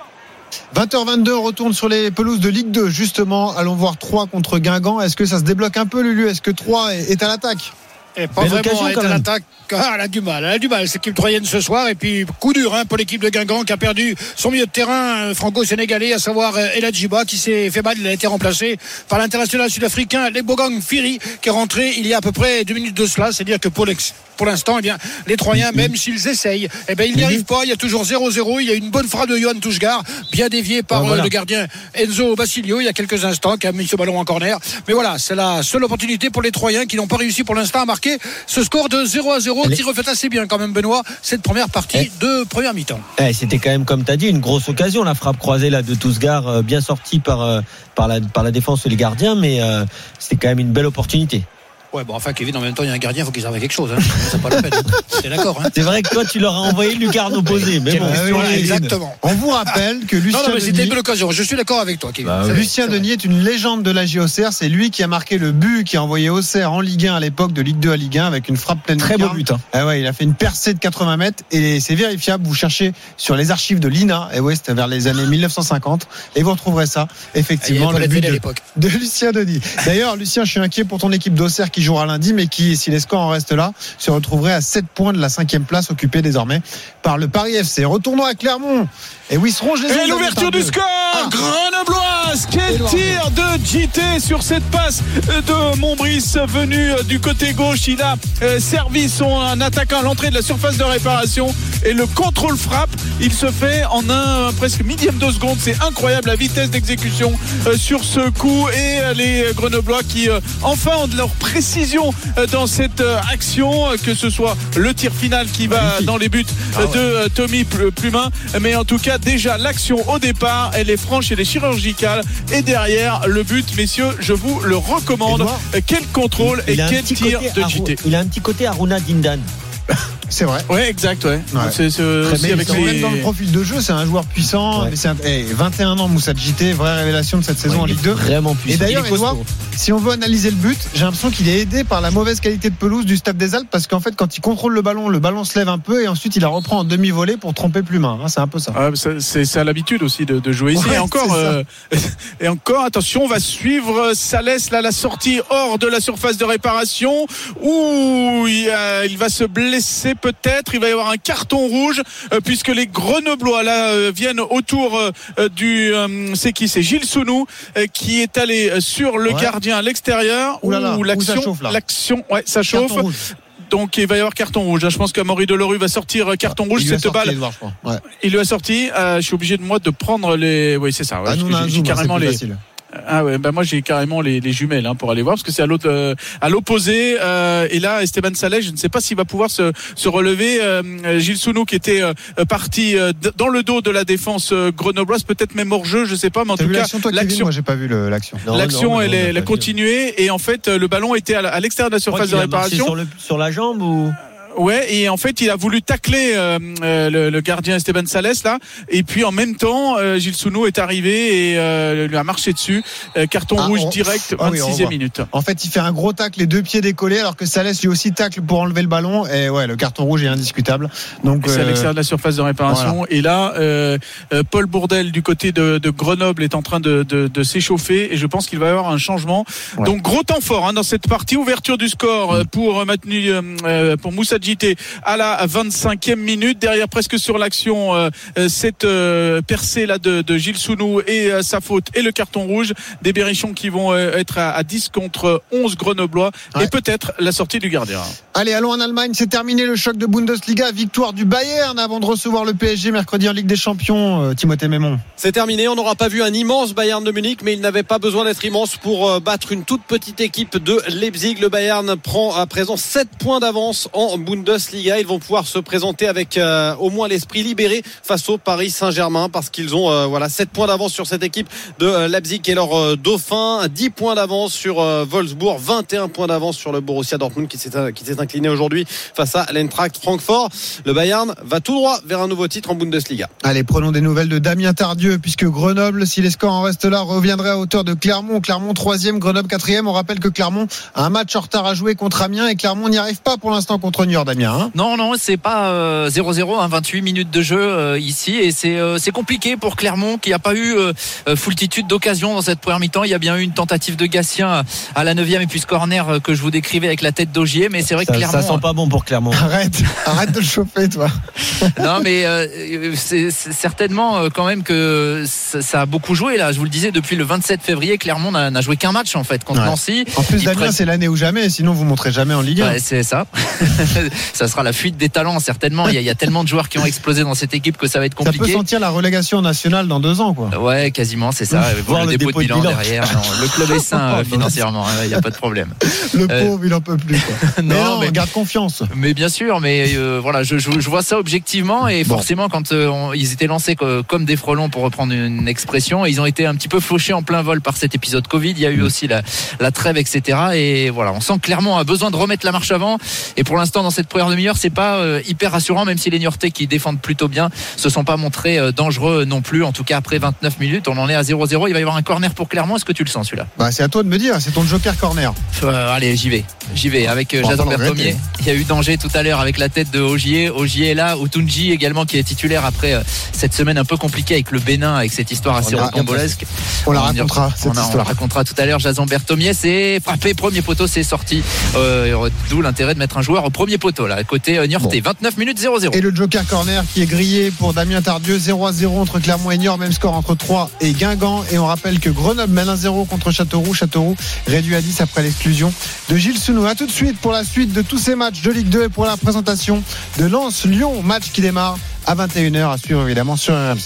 20h22, on retourne sur les pelouses de Ligue 2 justement. Allons voir Troyes contre Guingamp. Est-ce que ça se débloque un peu, Lulu? Est-ce que Troyes est à l'attaque? Et pas vraiment à l'attaque. Elle a du mal, cette équipe troyenne ce soir. Et puis coup dur pour l'équipe de Guingamp qui a perdu son milieu de terrain franco-sénégalais, à savoir El Hadjiba, qui s'est fait mal. Il a été remplacé par l'international sud-africain Lebogang Firi, qui est rentré il y a à peu près 2 minutes de cela. C'est-à-dire que pour l'instant, les Troyens, même s'ils essayent, ils n'y arrivent pas. Il y a toujours 0-0. Il y a une bonne frappe de Johan Touchgar, bien déviée par le gardien Enzo Basilio il y a quelques instants, qui a mis ce ballon en corner. Mais voilà, c'est la seule opportunité pour les Troyens qui n'ont pas réussi pour l'instant à marquer ce score de 0-0 qui reflète assez bien quand même, Benoît, cette première partie de première mi-temps. C'était quand même, comme tu as dit, une grosse occasion, la frappe croisée là de Touchgar, bien sortie par la défense et les gardiens, mais c'était quand même une belle opportunité. Ouais, Kevin, en même temps, il y a un gardien, il faut qu'il serve à quelque chose. C'est pas la peine. T'es d'accord, C'est vrai que toi, tu leur as envoyé lucarne opposée. Mais bon, exactement. On vous rappelle que Lucien Denis. C'était une belle occasion. Je suis d'accord avec toi, Kevin. Lucien Denis est une légende de la JOCR. C'est lui qui a marqué le but qui a envoyé Auxerre en Ligue 1 à l'époque, de Ligue 2 à Ligue 1, avec une frappe pleine de très beau but. Il a fait une percée de 80 mètres et c'est vérifiable. Vous cherchez sur les archives de l'INA, c'était vers les années 1950, et vous retrouverez ça, effectivement, le but de Lucien Denis. D'ailleurs, Lucien, je suis inquiet pour ton équipe d'Auxerre qui jouera lundi, mais qui, si les scores en restent là, se retrouverait à 7 points de la 5e place, occupée désormais par le Paris FC. Retournons à Clermont. Et oui, se ronge les ongles. Et l'ouverture du score grenobloise. Quel tir de JT sur cette passe de Montbrice venu du côté gauche. Il a servi son attaquant à l'entrée de la surface de réparation, et le contrôle frappe, il se fait en un presque millième de seconde. C'est incroyable la vitesse d'exécution sur ce coup, et les Grenoblois qui enfin ont de leur précision dans cette action, que ce soit le tir final qui va dans les buts de Tommy Plumin, mais en tout cas déjà l'action au départ, elle est franche, elle est chirurgicale, et derrière le but, messieurs, je vous le recommande. Quel contrôle et quel tir de JT. Il a un petit côté Aruna Dindan. C'est vrai. Ouais, exact, ouais. C'est aussi avec même dans le profil de jeu, c'est un joueur puissant. Mais 21 ans, Moussa JT, vraie révélation de cette saison en Ligue 2. Vraiment puissant. Et d'ailleurs, Edouard, si on veut analyser le but, j'ai l'impression qu'il est aidé par la mauvaise qualité de pelouse du Stade des Alpes, parce qu'en fait, quand il contrôle le ballon se lève un peu, et ensuite il la reprend en demi-volée pour tromper Plumin. C'est un peu ça. C'est à l'habitude aussi de jouer ici. Et encore, attention, on va suivre Salès, là, la sortie hors de la surface de réparation, où il va se blesser peut-être. Il va y avoir un carton rouge, puisque les Grenoblois là viennent autour c'est Gilles Sounou qui est allé sur le gardien à l'extérieur, où l'action, ça chauffe. Donc il va y avoir carton rouge. Je pense qu'Amaury Delorue va sortir carton rouge. Cette balle, il lui a sorti. Je suis obligé de prendre les. Oui, c'est ça. J'ai carrément les. Ah ouais, moi j'ai carrément les jumelles pour aller voir, parce que c'est à l'opposé, et là Esteban Saleh, je ne sais pas s'il va pouvoir se relever. Gilles Sounou qui était parti dans le dos de la défense grenobloise, peut-être même hors jeu, je sais pas, mais en tout cas l'action, moi j'ai pas vu l'action. L'action elle a continué, et en fait le ballon était à l'extérieur de la surface de réparation. Sur la jambe ou Ouais, et en fait, il a voulu tacler le gardien Esteban Sales là, et puis en même temps, Gilles Sounou est arrivé et lui a marché dessus. Carton rouge direct, 26e minute. En fait, il fait un gros tacle, les deux pieds décollés, alors que Sales lui aussi tacle pour enlever le ballon. Et ouais, le carton rouge est indiscutable. Donc c'est à l'extérieur de la surface de réparation. Voilà. Et là, Paul Bourdel du côté de Grenoble est en train de s'échauffer, et je pense qu'il va y avoir un changement. Ouais. Donc gros temps fort dans cette partie. Ouverture du score pour Moussa Djité à la 25e minute. Derrière, presque sur l'action, cette percée là de Gilles Sounou et sa faute et le carton rouge. Des Berrichons qui vont être à 10 contre 11 Grenoblois, et peut-être la sortie du gardien. Allez, allons en Allemagne. C'est terminé le choc de Bundesliga. Victoire du Bayern avant de recevoir le PSG mercredi en Ligue des Champions. Timothée Mémon. C'est terminé. On n'aura pas vu un immense Bayern de Munich, mais il n'avait pas besoin d'être immense pour battre une toute petite équipe de Leipzig. Le Bayern prend à présent 7 points d'avance en Bundesliga. Ils vont pouvoir se présenter avec au moins l'esprit libéré face au Paris Saint-Germain, parce qu'ils ont 7 points d'avance sur cette équipe de Leipzig qui est leur dauphin, 10 points d'avance sur Wolfsburg, 21 points d'avance sur le Borussia Dortmund qui s'est incliné aujourd'hui face à l'Eintracht Francfort. Le Bayern va tout droit vers un nouveau titre en Bundesliga. Allez, prenons des nouvelles de Damien Tardieu, puisque Grenoble, si les scores en restent là, reviendrait à hauteur de Clermont. Clermont 3e, Grenoble 4e. On rappelle que Clermont a un match en retard à jouer contre Amiens, et Clermont n'y arrive pas pour l'instant contre Niort, Damien. Non, c'est pas 0-0, 28 minutes de jeu ici, et c'est compliqué pour Clermont, qui n'a pas eu foultitude d'occasions dans cette première mi-temps. Il y a bien eu une tentative de Gatien à la 9e, et puis ce corner que je vous décrivais avec la tête d'Augier, mais c'est vrai que Clermont... Ça sent pas bon pour Clermont. Arrête de le chauffer, toi. Non, mais c'est certainement quand même que ça a beaucoup joué là. Je vous le disais, depuis le 27 février, Clermont n'a joué qu'un match en fait contre Nancy. En plus, Damien, c'est l'année ou jamais, sinon vous montrez jamais en Ligue 1. Ouais, c'est ça. Ça sera la fuite des talents certainement. Il y a tellement de joueurs qui ont explosé dans cette équipe que ça va être compliqué. Ça peut sentir la relégation nationale dans 2 ans, quoi. Ouais, quasiment, c'est ça. Voir le dépôt de bilan derrière. Non, le club est sain financièrement, il n'y a pas de problème. Le pauvre, il en peut plus, quoi. Non, mais garde confiance. Mais bien sûr, mais voilà, je vois ça objectivement, et forcément quand ils étaient lancés comme des frelons, pour reprendre une expression, ils ont été un petit peu fauchés en plein vol par cet épisode Covid. Il y a eu aussi la trêve, etc. Et voilà, on sent que Clermont a besoin de remettre la marche avant, et pour l'instant dans cette première demi-heure, c'est pas hyper rassurant, même si les Niortais, qui défendent plutôt bien, se sont pas montrés dangereux non plus. En tout cas, après 29 minutes, on en est à 0-0. Il va y avoir un corner pour Clermont. Est-ce que tu le sens, celui-là? C'est à toi de me dire, c'est ton joker corner. Allez, j'y vais avec Jason Berthomier. Il y a eu danger tout à l'heure avec la tête de Ogier est là. Otunji également, qui est titulaire après cette semaine un peu compliquée avec le Bénin, avec cette histoire assez rocambolesque. On la racontera, on la racontera tout à l'heure. Jason Berthomier, c'est frappé, premier poteau, c'est sorti, d'où l'intérêt de mettre un joueur au premier poteau là, côté Niortais. 29 minutes, 0-0. Et le joker corner qui est grillé pour Damien Tardieu. 0-0 entre Clermont et Niort, même score entre 3 et Guingamp. Et on rappelle que Grenoble mène 1-0 contre Châteauroux réduit à 10 après l'exclusion de Gilles Sounou. A tout de suite pour la suite de tous ces matchs de Ligue 2 et pour la présentation de Lens-Lyon, match qui démarre à 21h, à suivre évidemment sur RMC.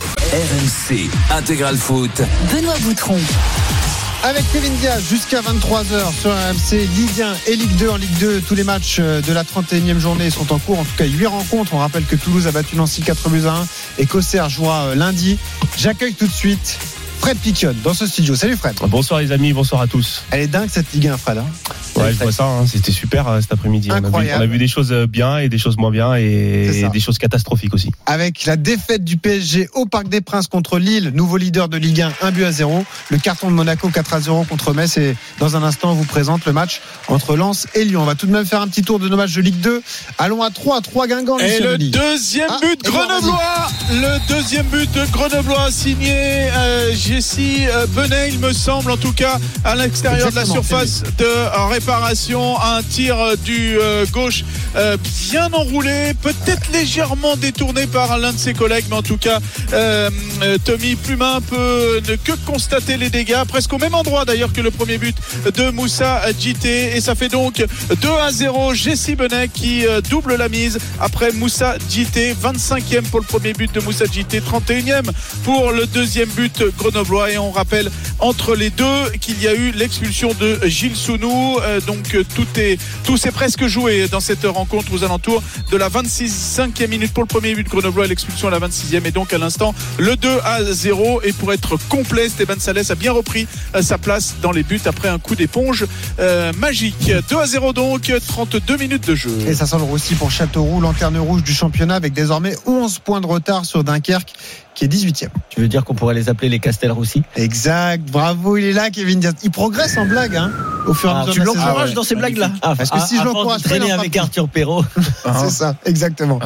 RMC Intégral Foot. Benoît Boutron. Avec Kevin Diaz jusqu'à 23h sur RMC, Ligue 1 et Ligue 2. En Ligue 2, tous les matchs de la 31e journée sont en cours. En tout cas, 8 rencontres. On rappelle que Toulouse a battu Nancy 4-1 et qu'Auxerre jouera lundi. J'accueille tout de suite Fred Piquion dans ce studio. Salut Fred. Bonsoir les amis, bonsoir à tous. Elle est dingue cette Ligue 1, Fred. Ouais, je vois ça, c'était super cet après-midi. On a vu des choses bien et des choses moins bien, et des choses catastrophiques aussi. Avec la défaite du PSG au Parc des Princes contre Lille, nouveau leader de Ligue 1, 1-0. Le carton de Monaco 4-0 contre Metz. Et dans un instant, on vous présente le match entre Lens et Lyon. On va tout de même faire un petit tour de nos matchs de Ligue 2. Allons à 3 Guingamp. Et le deuxième but grenoblois. Le deuxième but de Grenoblois signé Jesse Benet, il me semble, en tout cas à l'extérieur de la surface de réparation. Un tir du gauche bien enroulé, peut-être légèrement détourné par l'un de ses collègues, mais en tout cas Tommy Plumin peut ne que constater les dégâts, presque au même endroit d'ailleurs que le premier but de Moussa Djité, et ça fait donc 2-0. Jesse Benet qui double la mise après Moussa Djité. 25e pour le premier but de Moussa Djité, 31e pour le deuxième but grenoblois. grenoblois. Et on rappelle entre les deux qu'il y a eu l'expulsion de Gilles Sounou. Donc tout s'est presque joué dans cette rencontre aux alentours de la 25e minute pour le premier but de grenoblois et l'expulsion à la 26e. Et donc à l'instant le 2-0. Et pour être complet, Stéphane Salès a bien repris sa place dans les buts après un coup d'éponge magique. 2-0 donc, 32 minutes de jeu. Et ça sent le roussi pour Châteauroux, lanterne rouge du championnat avec désormais 11 points de retard sur Dunkerque qui est 18e. Tu veux dire qu'on pourrait les appeler les Castelroussi? Exact, bravo, il est là Kevin Diaz. Il progresse en blague au fur et à mesure. Tu l'encourages dans ces blagues-là. Parce que si je l'encourage pas, traîner avec Arthur Perrault. C'est ça, exactement.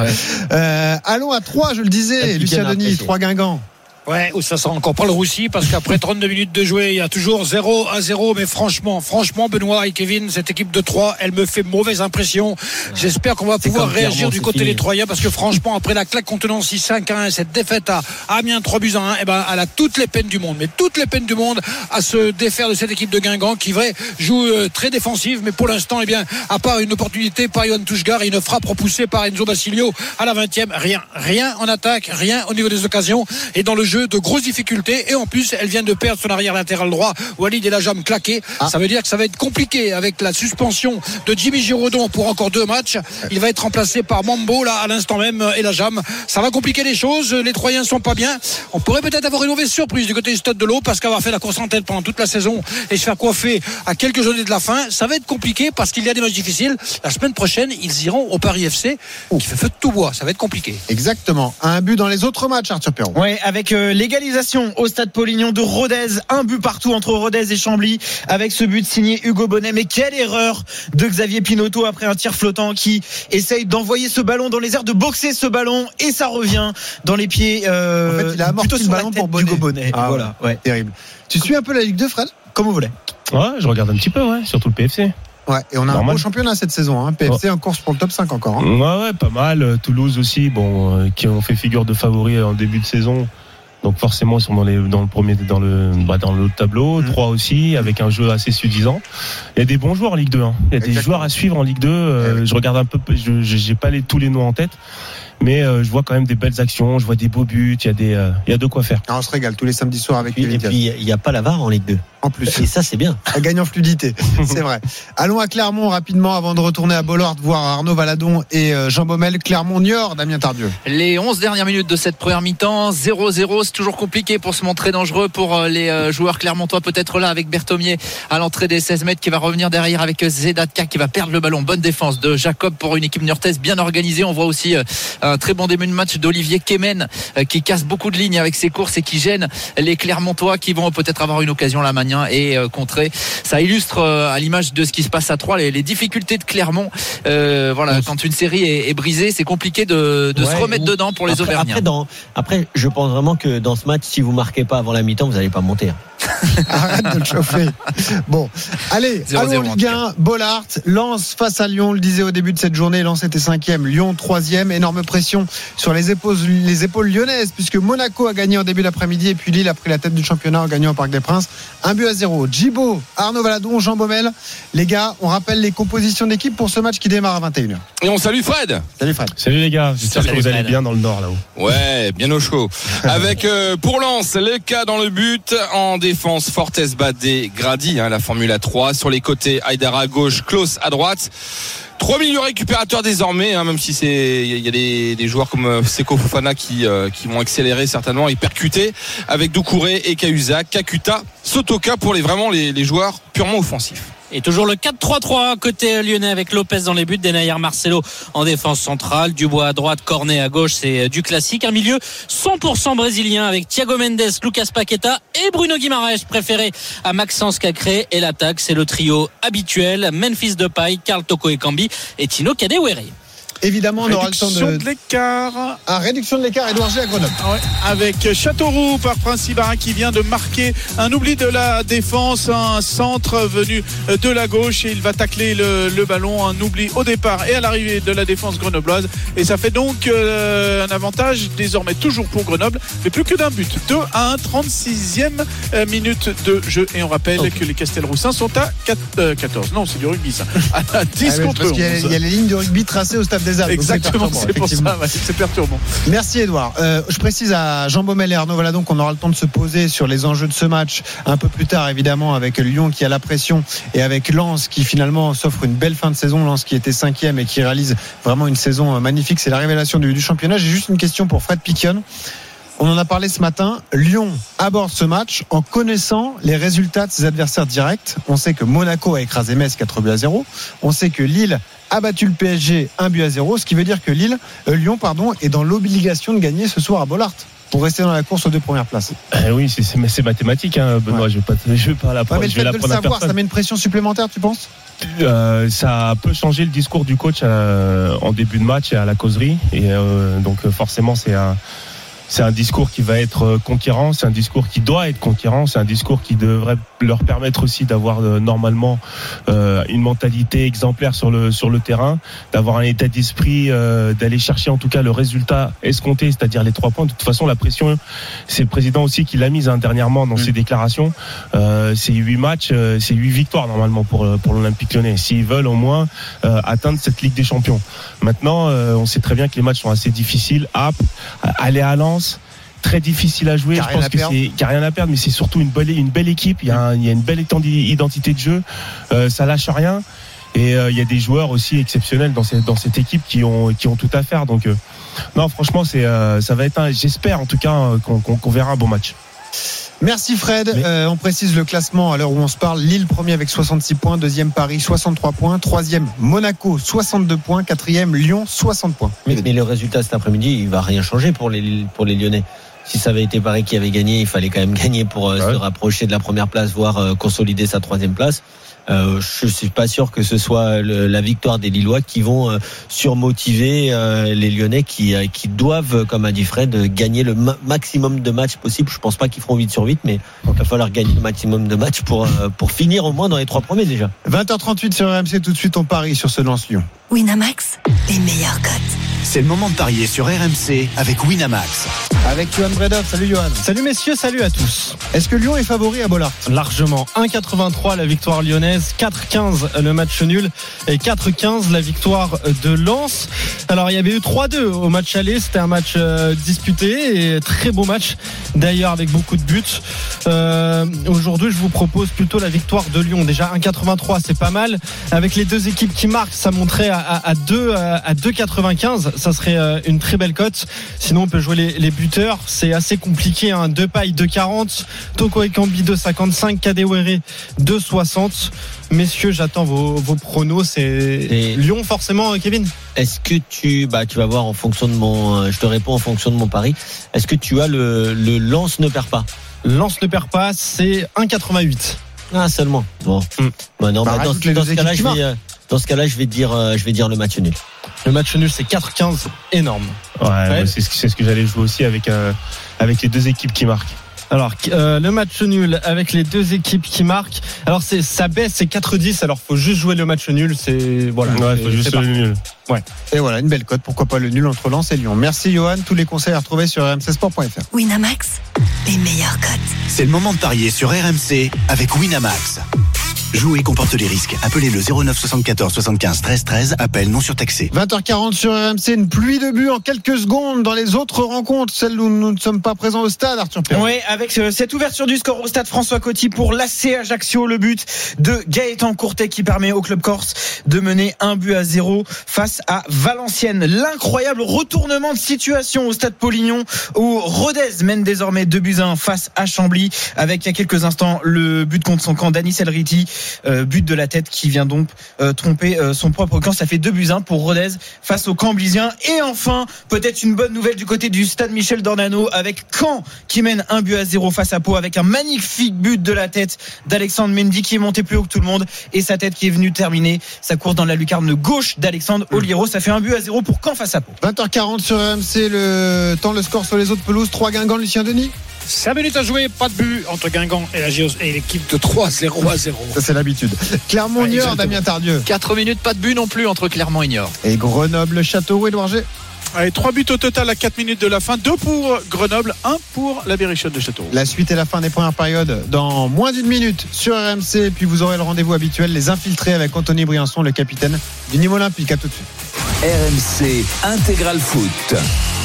Allons à 3, je le disais, Lucien Denis, 3 Guingamp. Ouais, où ça sent encore pas le roussi parce qu'après 32 minutes de jouer, il y a toujours 0-0. Mais franchement, Benoît et Kevin, cette équipe de 3, elle me fait mauvaise impression. J'espère qu'on va pouvoir réagir du côté des Troyens parce que franchement, après la claque contre Nancy 5-1, cette défaite à Amiens 3-1, eh ben, elle a toutes les peines du monde. Mais toutes les peines du monde à se défaire de cette équipe de Guingamp qui joue très défensive. Mais pour l'instant, eh bien, à part une opportunité par Yohan Touchgar et une frappe repoussée par Enzo Basilio à la 20e, rien en attaque, rien au niveau des occasions. Et dans le jeu, de grosses difficultés et en plus elle vient de perdre son arrière latéral droit Walid Elhajam claqué. Ça veut dire que ça va être compliqué avec la suspension de Jimmy Giraudon pour encore 2 matchs. Il va être remplacé par Mambo là à l'instant même. Elhajam, ça va compliquer les choses. Les Troyens sont pas bien. On pourrait peut-être avoir une mauvaise surprise du côté du Stade de l'Aube parce qu'avoir fait la course en tête pendant toute la saison et se faire coiffer à quelques journées de la fin, ça va être compliqué parce qu'il y a des matchs difficiles. La semaine prochaine ils iront au Paris FC qui fait feu de tout bois. Ça va être compliqué. Exactement. Un but dans les autres matchs, Arthur Perrault. Ouais, avec l'égalisation au Stade Polignon de Rodez, un but partout entre Rodez et Chambly avec ce but signé Hugo Bonnet. Mais quelle erreur de Xavier Pinotto après un tir flottant qui essaye d'envoyer ce ballon dans les airs, de boxer ce ballon et ça revient dans les pieds en fait, il a amorti le ballon pour Hugo Bonnet. Voilà, ouais, terrible. Tu suis un peu la Ligue 2, Fred? Comme vous voulez. Ouais, je regarde un petit peu, surtout le PFC. Ouais, et on a un beau championnat cette saison, PFC en course pour le top 5 encore. Ouais, pas mal. Toulouse aussi, qui ont fait figure de favoris en début de saison. Donc forcément ils sont dans le tableau. 3 aussi, avec un jeu assez suffisant. Il y a des bons joueurs en Ligue 2. Il y a des joueurs à suivre en Ligue 2. Je regarde un peu, j'ai pas tous les noms en tête. Mais je vois quand même des belles actions, je vois des beaux buts, il y a de quoi faire. On se régale tous les samedis soirs avec lui. Et puis il n'y a pas la VAR en Ligue 2. En plus. Et ça c'est bien. Ça gagne en fluidité, c'est vrai. Allons à Clermont rapidement avant de retourner à Bollard voir Arnaud Valadon et Jean Baumel. Clermont-Niort, Damien Tardieu. Les 11 dernières minutes de cette première mi-temps, 0-0, c'est toujours compliqué pour se montrer dangereux pour les joueurs clermontois, peut-être là avec Berthomier à l'entrée des 16 mètres qui va revenir derrière avec Zedatka qui va perdre le ballon. Bonne défense de Jacob pour une équipe niortaise bien organisée. On voit aussi un très bon début de match d'Olivier Kemen qui casse beaucoup de lignes avec ses courses et qui gêne les Clermontois qui vont peut-être avoir une occasion là maintenant et contrer. Ça illustre à l'image de ce qui se passe à 3 les difficultés de Clermont. Quand une série est brisée, c'est compliqué de se remettre dedans pour les Auvergnats. Après, je pense vraiment que dans ce match, si vous marquez pas avant la mi-temps, vous n'allez pas monter. Arrête de le chauffer. Bon, allez, allons Ligue 1, Bollard, Lens face à Lyon, on le disait au début de cette journée, Lens était 5e, Lyon 3e, énorme pression sur les épaules lyonnaises puisque Monaco a gagné en début d'après-midi et puis Lille a pris la tête du championnat en gagnant au Parc des Princes, 1-0. Djibo, Arnaud Valadon, Jean Baumel. Les gars, on rappelle les compositions d'équipe pour ce match qui démarre à 21h. Et on salue Fred. Salut Fred. Salut les gars, j'espère que vous allez bien dans le nord là-haut. Ouais, bien au chaud. Avec pour Lens, le cas dans le but, en défense Fortes, Badé, Grady, la Formule 3. Sur les côtés, Haïdara à gauche, Klaus à droite. 3 milieux récupérateurs désormais, même si il y a des joueurs comme Seko Fofana qui vont accélérer certainement et percuter avec Doucouré et Cahuzac, Kakuta, Sotoka pour les joueurs purement offensifs. Et toujours le 4-3-3 côté lyonnais avec Lopez dans les buts, Denayer Marcelo en défense centrale, Dubois à droite, Cornet à gauche, c'est du classique. Un milieu 100% brésilien avec Thiago Mendes, Lucas Paqueta et Bruno Guimaraes préféré à Maxence Cacré. Et l'attaque, c'est le trio habituel, Memphis Depay, Karl Toko Ekambi et Tino Kadewere. Évidemment, on aura le temps de l'écart. Réduction de l'écart, Edouard G à Grenoble. Ouais, avec Châteauroux par Principara qui vient de marquer un oubli de la défense, un centre venu de la gauche et il va tacler le ballon, un oubli au départ et à l'arrivée de la défense grenobloise et ça fait donc un avantage désormais toujours pour Grenoble, mais plus que d'un but. 2-1, 36e minute de jeu et on rappelle que les Castelroussins sont à 14. Non, c'est du rugby ça. À 10 contre 11. Il y a les lignes de rugby tracées au stade des infaisable. Exactement, c'est pour ça, c'est perturbant. Merci Edouard. Je précise à Jean Baumel et Arnaud Valadon qu'on aura le temps de se poser sur les enjeux de ce match un peu plus tard, évidemment, avec Lyon qui a la pression et avec Lens qui finalement s'offre une belle fin de saison. Lens qui était 5e et qui réalise vraiment une saison magnifique. C'est la révélation du championnat. J'ai juste une question pour Fred Piquion. On en a parlé ce matin. Lyon aborde ce match en connaissant les résultats de ses adversaires directs. On sait que Monaco a écrasé Metz 4-0. On sait que Lille a battu le PSG 1-0. Ce qui veut dire que Lyon est dans l'obligation de gagner ce soir à Bollaert pour rester dans la course aux 2 premières places. Oui, c'est mathématique, hein, Benoît. Ouais. Je vais pas la prendre. Mais le fait de le savoir, ça met une pression supplémentaire, tu penses ? Ça peut changer le discours du coach en début de match et à la causerie. Et donc forcément, c'est un discours qui va être conquérant, c'est un discours qui doit être conquérant, c'est un discours qui devrait leur permettre aussi d'avoir normalement une mentalité exemplaire sur le terrain, d'avoir un état d'esprit, d'aller chercher en tout cas le résultat escompté, c'est-à-dire les 3 points. De toute façon, la pression, c'est le président aussi qui l'a mise dernièrement dans ses déclarations. C'est 8 matchs, c'est 8 victoires normalement pour l'Olympique Lyonnais, s'ils veulent au moins atteindre cette Ligue des Champions. Maintenant, on sait très bien que les matchs sont assez difficiles. Aller à Lens, très difficile à jouer. Je pense qu'il n'y a rien à perdre, mais c'est surtout une belle équipe. Il y a une belle identité de jeu. Ça lâche rien. Et il y a des joueurs aussi exceptionnels dans cette équipe qui ont tout à faire. Donc non, franchement, ça va être j'espère en tout cas qu'on verra un bon match. Merci Fred. On précise le classement à l'heure où on se parle. Lille premier avec 66 points, 2e Paris 63 points, 3e Monaco 62 points, 4e Lyon 60 points. Mais le résultat cet après-midi, il va rien changer pour les Lyonnais. Si ça avait été Paris qui avait gagné, il fallait quand même gagner pour se rapprocher de la première place, voire consolider sa 3e place. Je suis pas sûr que ce soit la victoire des Lillois qui vont surmotiver les Lyonnais qui doivent, comme a dit Fred, gagner le maximum de matchs possible. Je pense pas qu'ils feront 8 sur 8, mais il va falloir gagner le maximum de matchs pour finir au moins dans les 3 premiers déjà. 20h38 sur RMC, tout de suite on parie sur ce Lens-Lyon. Winamax, les meilleurs cotes. C'est le moment de parier sur RMC avec Winamax. Avec Johan Bredov. Salut Johan. Salut messieurs, salut à tous. Est-ce que Lyon est favori à Bollaert ? Largement. 1,83 la victoire lyonnaise, 4,15 le match nul et 4,15 la victoire de Lens. Alors il y avait eu 3-2 au match aller, c'était un match disputé et très beau match d'ailleurs avec beaucoup de buts. Aujourd'hui je vous propose plutôt la victoire de Lyon. Déjà 1,83 c'est pas mal. Avec les 2 équipes qui marquent, ça monterait à 2,95. Ça serait une très belle cote. Sinon on peut jouer les buteurs, c'est assez compliqué, hein. Depay 2,40, Toko Ekambi 2,55, Kadewere 2,60. Messieurs, j'attends vos pronos. C'est Lyon forcément, Kevin. Est-ce que tu vas voir en fonction de je te réponds en fonction de mon pari. Est-ce que tu as le Lens ne perd pas? Lens ne perd pas, c'est 1,88. Ah, seulement. Bon. Non, dans ce cas-là, je vais dire le match nul. Le match nul, c'est 4,15, énorme. Ouais, c'est ce que j'allais jouer aussi avec les 2 équipes qui marquent. Alors le match nul avec les 2 équipes qui marquent. Alors ça baisse, c'est 4,10. Alors faut juste jouer le match nul. C'est voilà. Ouais, faut juste jouer le nul. Ouais. Et voilà, une belle cote. Pourquoi pas le nul entre Lens et Lyon. Merci Johan. Tous les conseils à retrouver sur rmcsport.fr. Winamax, les meilleurs cotes. C'est le moment de parier sur RMC avec Winamax. Jouer comporte les risques. Appelez le 09 74 75 13 13. Appel non surtaxé. 20h40 sur RMC. Une pluie de buts en quelques secondes dans les autres rencontres, celles où nous ne sommes pas présents au stade, Arthur Perrault. Oui, avec cette ouverture du score au stade François Coty pour l'AC Ajaccio, le but de Gaëtan Courtet qui permet au club corse de mener 1-0 face à Valenciennes. L'incroyable retournement de situation au stade Paulignon où Rodez mène désormais 2-1 face à Chambly avec il y a quelques instants le but contre son camp d'Anis Elriti. But de la tête qui vient donc tromper son propre camp. Ça fait 2-1 pour Rodez face aux Camblisiens. Et enfin, peut-être une bonne nouvelle du côté du stade Michel Dornano avec Caen qui mène 1-0 face à Pau avec un magnifique but de la tête d'Alexandre Mendy qui est monté plus haut que tout le monde et sa tête qui est venue terminer sa course dans la lucarne gauche d'Alexandre Oliero. Ça fait 1-0 pour Caen face à Pau. 20h40 sur RMC, le score sur les autres pelouses. 3 Guingamp, Lucien Denis. 5 minutes à jouer, pas de but entre Guingamp et l'équipe de 3-0-0. Ça c'est l'habitude. Clermont-Niort, Damien Tardieu. 4 minutes, pas de but non plus entre Clermont et Niort. Et Grenoble-Châteauroux, Édouard G. Allez, 3 buts au total à 4 minutes de la fin. 2 pour Grenoble, 1 pour la Berrichonne de Châteauroux. La suite et la fin des premières périodes dans moins d'1 minute sur RMC. Puis vous aurez le rendez-vous habituel, les infiltrés avec Anthony Briançon, le capitaine du Nîmes Olympique. À tout de suite. RMC Intégral Foot.